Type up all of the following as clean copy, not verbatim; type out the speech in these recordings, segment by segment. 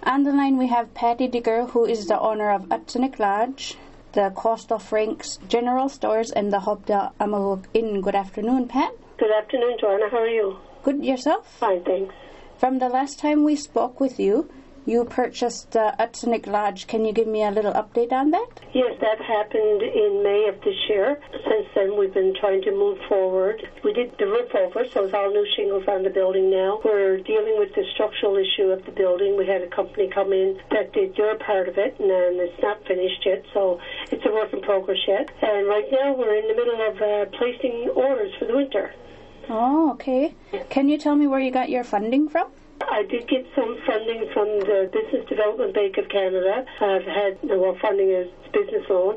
On the line we have Patty Digger, who is the owner of Atsanik Lodge, the Coastal Franks General Stores, and the Hopdale Amahuk Inn. Good afternoon, Pat. Good afternoon, Joanna. How are you? Good. Yourself? Fine, thanks. From the last time we spoke with you, you purchased Atsanik Lodge. Can you give me a little update on that? Yes, that happened in May of this year. Since then, we've been trying to move forward. We did the roof over, so it's all new shingles on the building now. We're dealing with the structural issue of the building. We had a company come in that did their part of it, and it's not finished yet, so it's a work in progress yet. And right now, we're in the middle of placing orders for the winter. Oh, okay. Can you tell me where you got your funding from? I did get some funding from the Business Development Bank of Canada. I've had, funding is business loan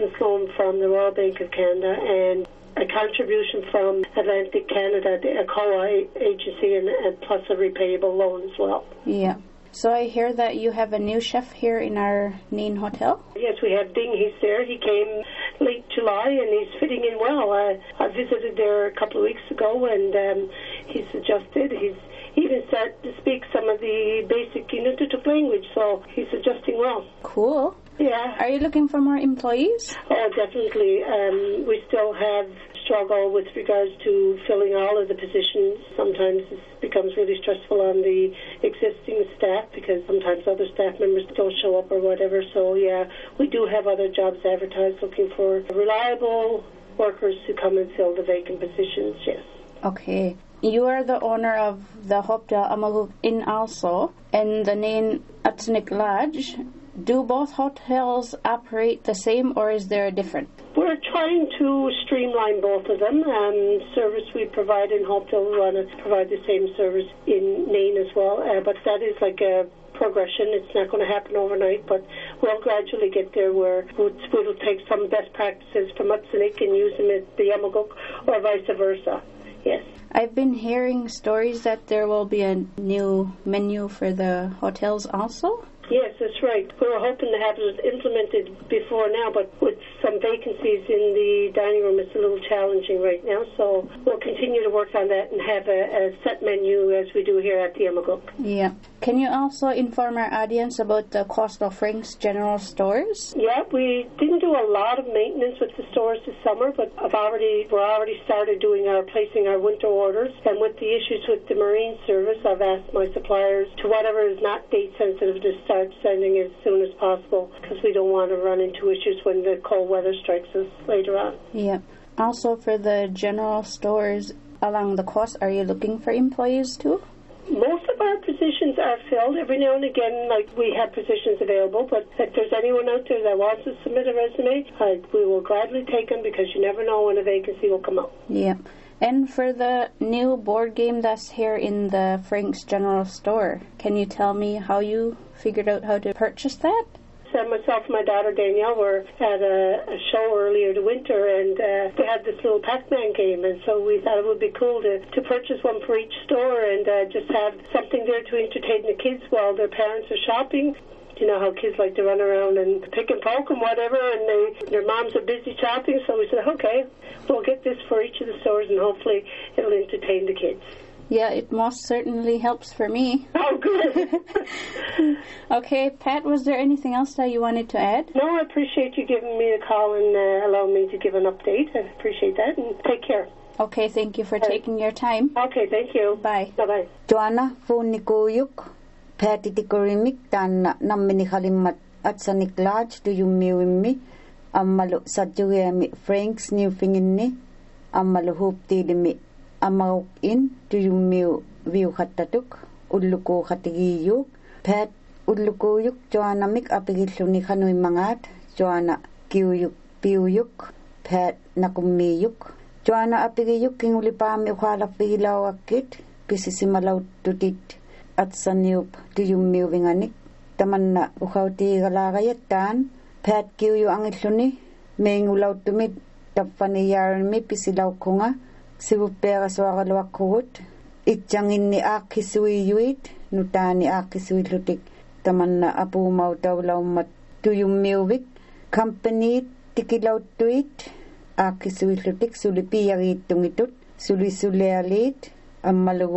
from the Royal Bank of Canada, and a contribution from Atlantic Canada, the ACOA agency, and plus a repayable loan as well. Yeah. So I hear that you have a new chef here in our Nain Hotel? Yes, we have Ding. He's there. He came late July, and he's fitting in well. I visited there a couple of weeks ago, and he's adjusted. He's even started to speak some of the basic Inuktitut language, so he's adjusting well. Cool. Yeah. Are you looking for more employees? Oh, definitely. We still have struggle with regards to filling all of the positions. Sometimes it becomes really stressful on the existing staff because sometimes other staff members don't show up or whatever. So, yeah, we do have other jobs advertised looking for reliable workers to come and fill the vacant positions, yes. Okay. You are the owner of the Hopdale Amahuk Inn also, and the Nain Atsanik Lodge. Do both hotels operate the same, or is there a difference? We're trying to streamline both of them. Service we provide in Hopdale, we want to provide the same service in Nain as well, but that is like a progression. It's not going to happen overnight, but we'll gradually get there where we'll take some best practices from Atsanik and use them at the Amahuk or vice versa. Yes. I've been hearing stories that there will be a new menu for the hotels also. Yes, that's right. We were hoping to have it implemented before now, but with some vacancies in the dining room, it's a little challenging right now. So we'll continue to work on that and have a set menu as we do here at the Amahuk. Yeah. Can you also inform our audience about the Coastal Franks General Stores? Yeah, we didn't do a lot of maintenance with the stores this summer, but we're already started placing our winter orders. And with the issues with the marine service, I've asked my suppliers to whatever is not date sensitive to start sending as soon as possible because we don't want to run into issues when the cold weather strikes us later on. Yeah. Also for the general stores along the coast, are you looking for employees too? Most of our positions are filled. Every now and again, we have positions available, but if there's anyone out there that wants to submit a resume, we will gladly take them because you never know when a vacancy will come up. Yeah. And for the new board game that's here in the Franks General Store, can you tell me how you figured out how to purchase that? So myself and my daughter Danielle were at a show earlier in the winter, and they had this little Pac-Man game, and so we thought it would be cool to purchase one for each store and just have something there to entertain the kids while their parents are shopping. You know how kids like to run around and pick and poke and whatever, and their moms are busy shopping, so we said, okay, we'll get this for each of the stores, and hopefully it'll entertain the kids. Yeah, it most certainly helps for me. Oh, good. Okay, Pat, was there anything else that you wanted to add? No, I appreciate you giving me a call and allowing me to give an update. I appreciate that, and take care. Okay, thank you for taking your time. Okay, thank you. Bye. Bye-bye. Joanna, Funikuyuk, Patty Tikorimik, Tan Namini Halimat Atsanik Lodge, do you me? Amalu Sajuemi Franks New Fingini, Amalu Hoop Tidimi. Amahuk Inn, do you view Hatatuk, Uluko Hatigiyu, Pat Ulukuyuk, Joanna Mik Apigiluni Hanui Mangat, Joanna Kiyuk Piyuk, Pat Nakumiyuk, Joanna Apigiyuk, King Ulipami Huala Pigilawakit, Pisisimalau Tutit, Atsaniup, do you Vinganik, Tamanna Uhauti Galagayatan, Pat Kiyu Angiluni, Ming Ulautumit, Tapani Yarmi Pisilau Kunga, Sibupera Swagalwak Kuhut, Itjangin ni Akisui Yuit, Nutani Akisui Lutik, Tamanna Apu Mautawlaw Mat Tuyum Milvik, Company Tikilaw Tuit, Akisui Lutik, Sulipiyarit Tungitut, Sulisulealit, Amalugo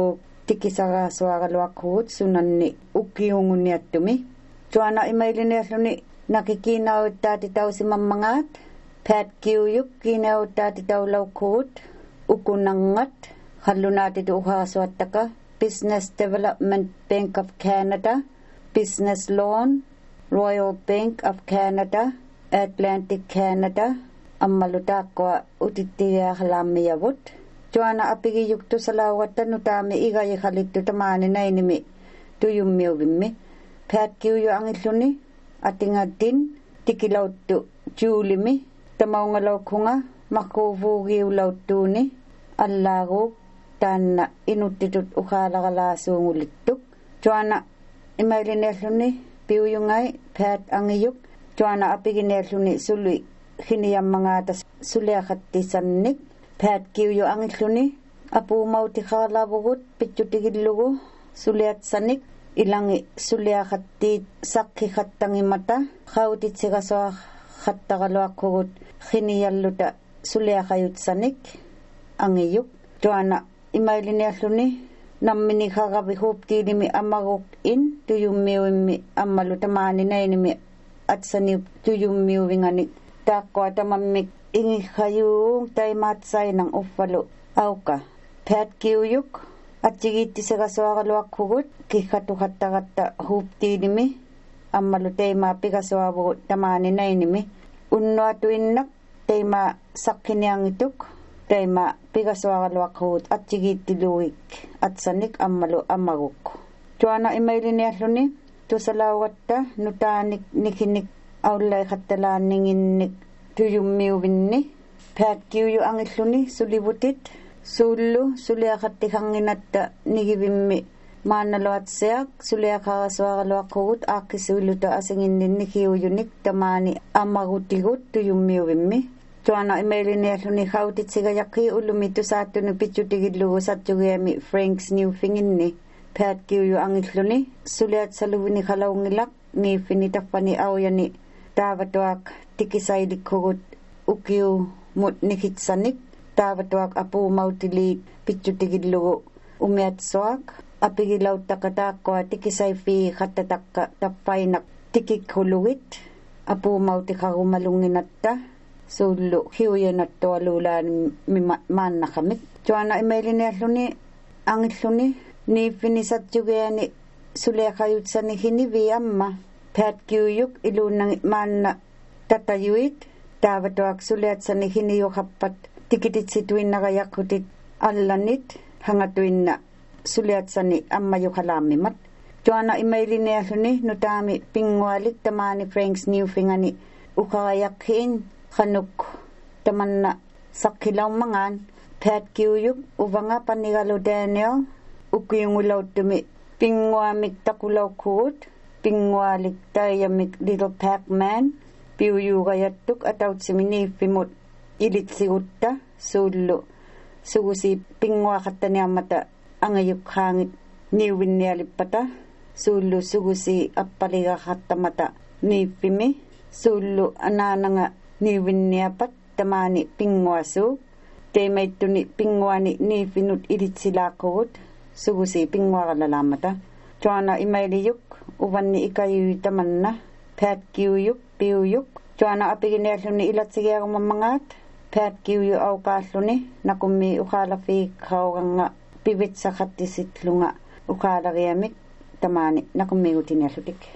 tikisara suaraluakkuut sunanni ukiunguniattumi. Tuana imailinelluni nakikinauttaa tausimammangaat. Pat kiuyuk kinauttaa taulaukkuut. Ukunangat. Hallunaati uhaasuattaka. Business Development Bank of Canada. Business Loan. Royal Bank of Canada. Atlantic Canada. Ammalutaaqua utittiaaqlaammiavut. Tuana apigiyuktu salawatta nutaami igayihalittu tamaani nainimi tuyummiuvimmi. Pat kiuyu angilluni atingatin tikilauttu juulimi tamaungalaukunga makuvuugiulauttuuni allaaguuk taanna inuttitut uqaalaqalaasuungulittuk. Tuana imailinelluni piuyungai Pat angiyuk. Tuana apigineelluni suli hiniyammangaata suliaqattisannik. Pat kiuyu angilluni apuumautikaqalavugut pitjutigillugu suliatsanik ilangi suliaqattiit saqqiqattangimata qautitsiqasuaqattaqaluaqqugut hiniyalluta suliaqayutsanik angiyuk. Tuana imailinialluni nammini qaqavihuuptiilimi amaguk in tuyummiuimmi ammalu tamaaninainimi atsani tuyummiuvinganik taaqqua tamammik ingihayuung taimatsai nang uffalu auka. Pat kiuyuk atsigiittisegasuaqaluaqqugut kihatuqattaqatta huuptiilimi ammalu taimaa pikasuavugut tamaaninainimi unnuatuinnak taimaa saqqiniangituk taimaa pikasuaqaluaqqugut atsigiittiluugik atsanik ammalu amaguk. Tuana imailinialluni tusalaugatta nutaanik nikinik aullaiqattalaanninginnik tuyummiuvinni. Pat kiuyu angilluni sulivutit suullu suliaqattiqanginatta nigivimmi maanaluatsiaq suliaqarasuaqaluaqqugut aaqqisuilluta asinginninni kiuyunik tamaani amagutigut tuyummiuvimmi. Tuana imailinialluni qautitsigayaqqi ullumi tusaattuni pitjutigillugu satsugiami Franks Newfinginni. Pat kiuyu angilluni suliatsaluvini qalaungilaq niiffini taffani auyani taavatuaq tikisailikkugut ukiu mut nikitsanik taavatuaq apuumautiliit pitjutigillugu umiatsuaq apigilauttaqataaqqua tikisaifi qattataqqa taffainak tikikhulugit apuumautiqarumalunginatta suullu hiuyanattualuulaani maannaqamik. Tuana imailinialluni angilluni niiffini satsugiani suliaqayutsani hinivi amma. Pat kiuyuk iluunnangi maanna tatayuit taavatuaq suliatsani hiniyuqappat tikititsituinnaqayaqqutit allanit hangatuinna suliatsani ammayuqalaammimat. Tuana imailinialluni nutaami pingualik tamaani Franks Newfingani uqaqayaqqiin qanuk tamanna saqqilaumangaan. Pat kiuyuk uvanga panigalu Daniel ukiungulauttumi pinguamik taqulaukkugut pingualik tayamik Little Pac-Man piuyuugayattuk atautsiminiiffimut ilitsigutta suullu sugusi pinguaqattaniammata angayukhaangit niuvinnialippata suullu sugusi appaliqaqattamata niiffimi suullu anaananga niuvinniapat tamaani pinguasuuk teimaittuni pinguani niiffinut ilitsilaaqqugut sugusi pinguaqalalaamata. Tuana imailiyuk uvanni ikayuytamanna Pat kiuyuk piuyuk. Tuana apiginialluni ilatsigiaqumammangaat Pat kiuyu auqaalluni nakummi uqaalafiiqqauganga pivitsaqattisitlunga uqaalagiamik tamaani nakummigutiniallutik.